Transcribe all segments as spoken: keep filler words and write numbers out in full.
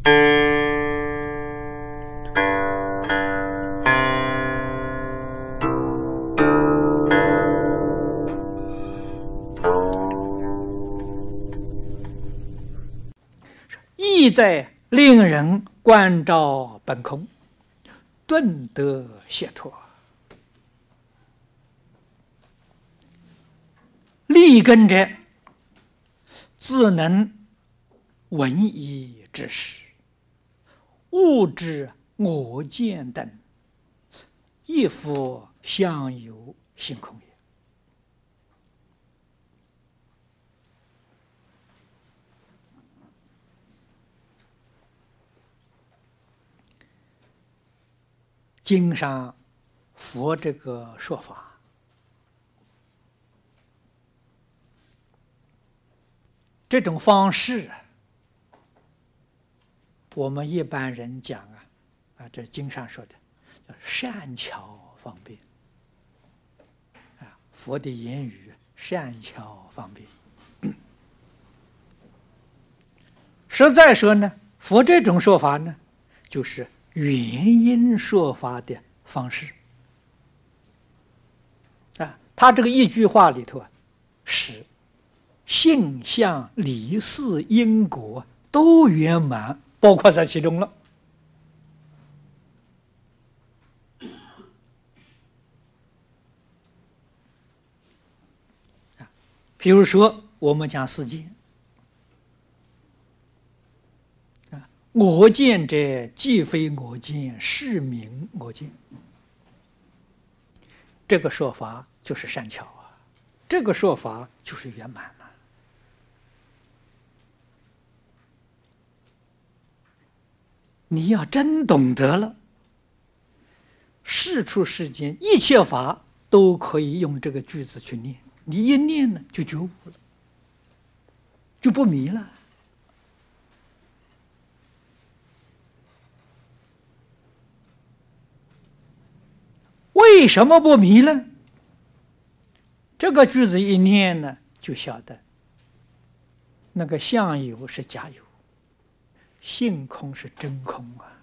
意在令人观照本空，顿得解脱。立根者，自能闻一之事，物之我见等，亦复相由心空也。经上佛这个说法，这种方式，我们一般人讲啊，啊，这经上说的叫善巧方便啊，佛的言语善巧方便。实在说呢，佛这种说法呢，就是原因说法的方式啊，他这个一句话里头啊，是性相理事因果都圆满，包括在其中了。比如说，我们讲世界。我见者，既非我见，是名我见。这个说法就是善巧啊，这个说法就是圆满了。你要真懂得了，世出世间一切法都可以用这个句子去念，你一念呢，就觉悟了，就不迷了。为什么不迷呢？这个句子一念呢，就晓得那个相有是假有，性空是真空啊。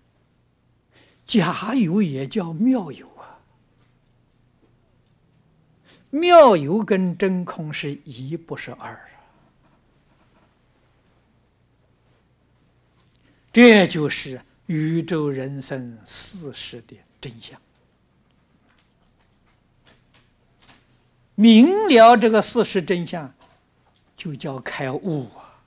假有也叫妙有啊，妙有跟真空是一，不是二啊。这就是宇宙人生事实的真相。明了这个事实真相，就叫开悟啊！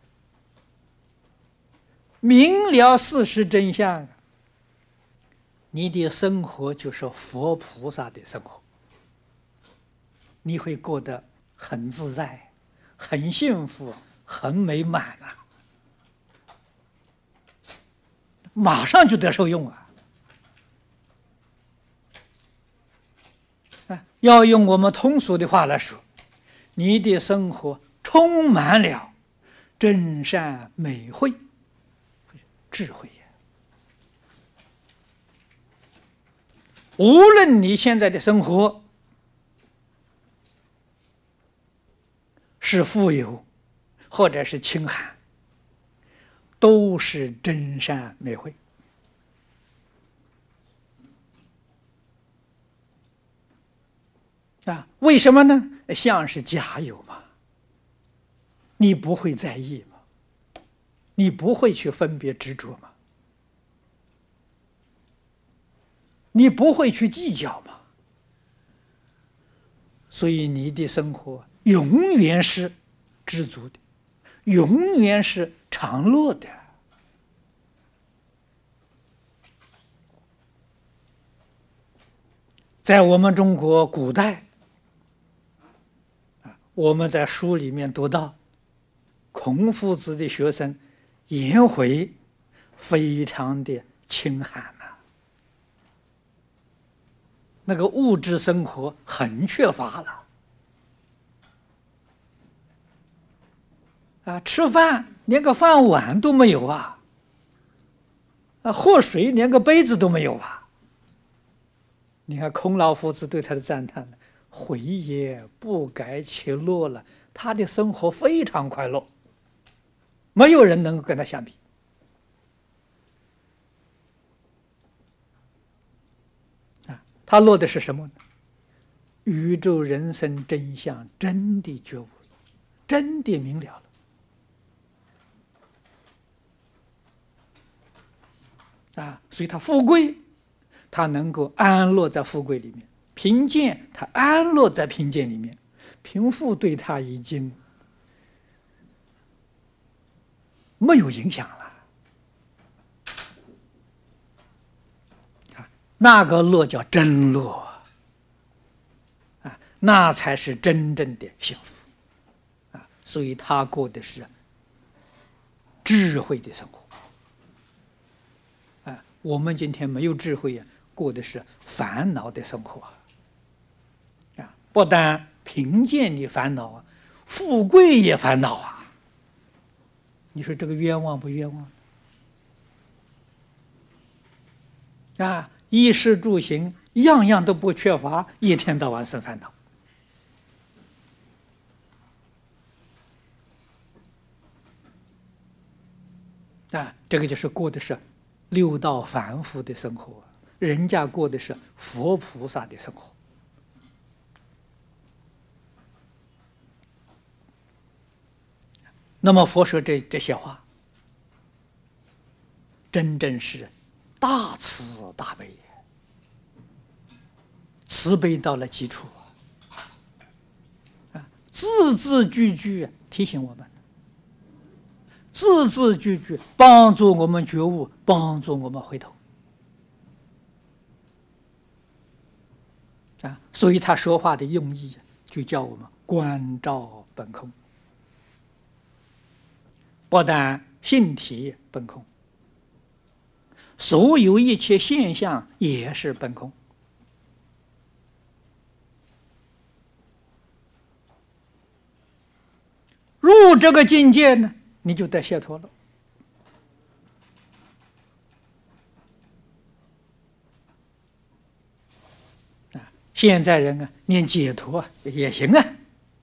明了事实真相，你的生活就是佛菩萨的生活，你会过得很自在、很幸福、很美满啊！马上就得受用啊！要用我们通俗的话来说，你的生活充满了真善美慧、智慧。无论你现在的生活是富有或者是清寒，都是真善美慧。啊，为什么呢？相是假有嘛，你不会在意嘛，你不会去分别执着嘛，你不会去计较嘛，所以你的生活永远是知足的，永远是常乐的。在我们中国古代，我们在书里面读到，孔夫子的学生颜回非常的清寒啊，那个物质生活很缺乏了啊，吃饭连个饭碗都没有啊，啊，喝水连个杯子都没有啊。你看孔老夫子对他的赞叹，回也不改其乐了，他的生活非常快乐，没有人能够跟他相比他落的是什么呢？宇宙人生真相真的觉悟了，真的明了了啊！所以他富贵，他能够安乐在富贵里面；贫贱，他安乐在贫贱里面。贫富对他已经没有影响了啊！那个乐叫真乐啊，那才是真正的幸福啊！所以他过的是智慧的生活啊。我们今天没有智慧啊，过的是烦恼的生活啊！不但贫贱的烦恼啊，富贵也烦恼啊！你说这个冤枉不冤枉啊？衣食住行样样都不缺乏，一天到晚生烦恼啊！这个就是过的是六道凡夫的生活，人家过的是佛菩萨的生活。那么佛说这这些话，真正是大慈大悲，慈悲到了极处啊！字字句句提醒我们，字字句句帮助我们觉悟，帮助我们回头啊！所以他说话的用意就叫我们关照本空。不但性体本空，所有一切现象也是本空。入这个境界呢，你就得解脱了。啊，现在人啊，念解脱也行啊。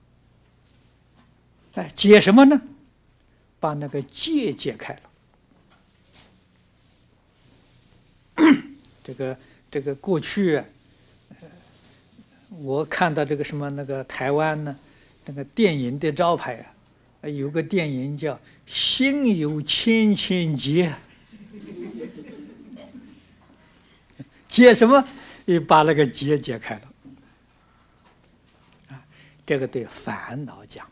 哎，解什么呢？把那个结解开了。这个这个过去、啊呃，我看到这个什么那个台湾呢，那个电影的招牌啊，有个电影叫《心有千千结》，解什么？也把那个结解开了。啊，这个对烦恼讲。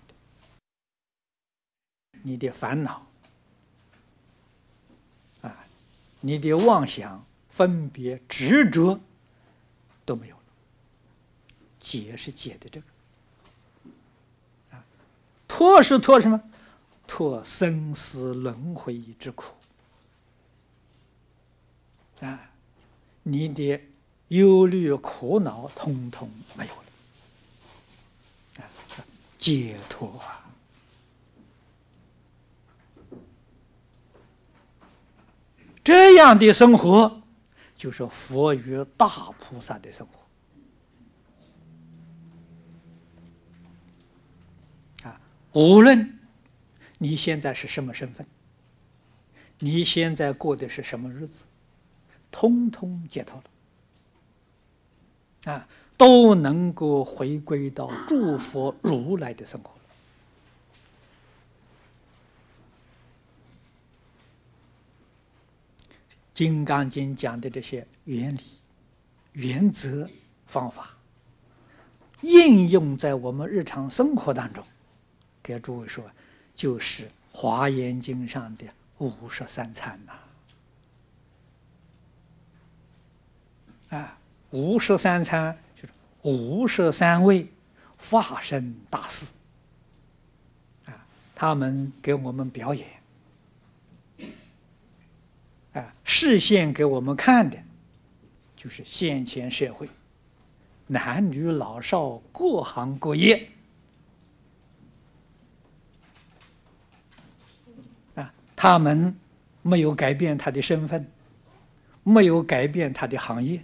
你的烦恼啊，你的妄想、分别、执着都没有了，解是解的这个啊，脱是脱什么？脱生死轮回之苦啊，你的忧虑、苦恼通通没有了啊，解脱啊！这样的生活，就是佛与大菩萨的生活啊！无论你现在是什么身份，你现在过的是什么日子，通通解脱了啊，都能够回归到诸佛如来的生活。《金刚经》讲的这些原理、原则、方法，应用在我们日常生活当中，给诸位说，就是《华严经》上的五十三参呐！啊，五十三参就是五十三位法身大士啊，他们给我们表演。啊，示现给我们看的，就是现前社会，男女老少各行各业，啊，他们没有改变他的身份，没有改变他的行业，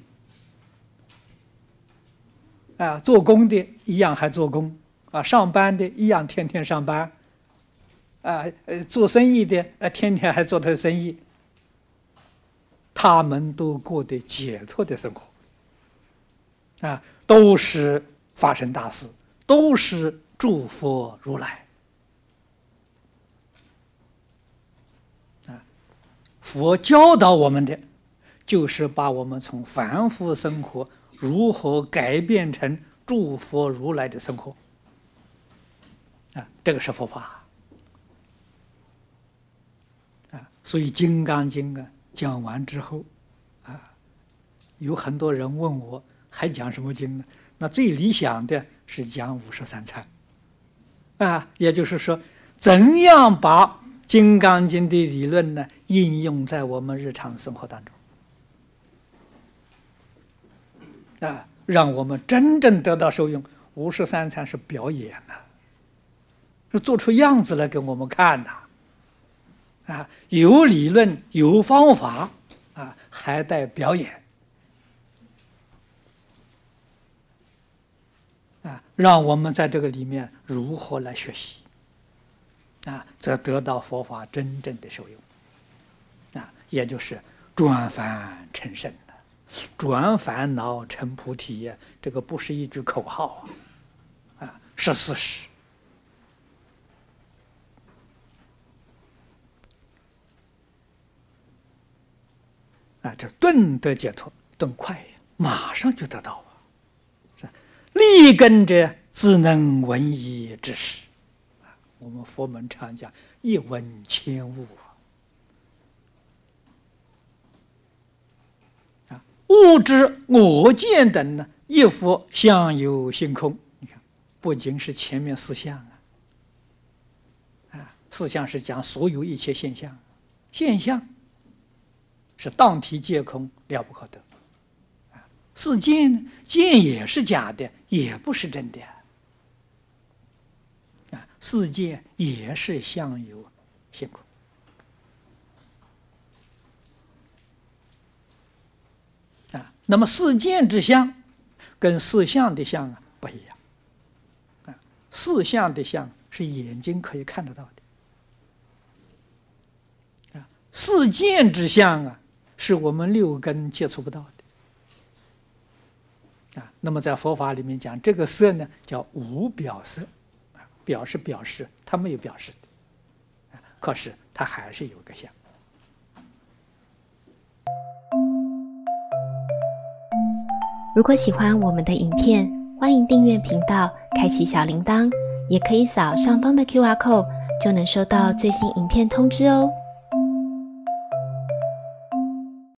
啊，做工的一样还做工，啊，上班的一样天天上班，啊，呃，做生意的啊，天天还做他的生意。他们都过得解脱的生活啊，都是发生大事，都是诸佛如来。啊，佛教导我们的，就是把我们从凡夫生活如何改变成诸佛如来的生活。啊，这个是佛法。啊，所以《金刚经》啊讲完之后，啊，有很多人问我还讲什么经呢？那最理想的是讲五十三参。啊，也就是说，怎样把《金刚经》的理论呢应用在我们日常生活当中，啊，让我们真正得到受用。五十三参是表演呐、啊，是做出样子来给我们看呐、啊，啊，有理论有方法啊，还带表演。啊，让我们在这个里面如何来学习，啊，则得到佛法真正的受用，啊，也就是转凡成圣了，转烦恼成菩提呀，这个不是一句口号啊，啊，是事实。啊，这顿得解脱，顿快呀，马上就得到啊。立根者自能闻一知识，我们佛门常讲一闻千悟啊，物之我见等呢，一佛相由性空。你看，不仅是前面四项啊，啊，四项是讲所有一切现象，现象是当体皆空，了不可得。是见呢，见也是假的，也不是真的啊。世界也是相由性空啊。那么世间之相跟四相的相啊不一样啊。四相的相是眼睛可以看得到的啊，世间之相啊是我们六根接触不到的。啊，那么在佛法里面讲，这个色呢叫无表色，啊，表是表示，它没有表示的，啊，可是它还是有个相。 如果喜欢我们的影片，欢迎订阅频道，开启小铃铛，也可以扫上方的 Q R code，就能收到最新影片通知哦。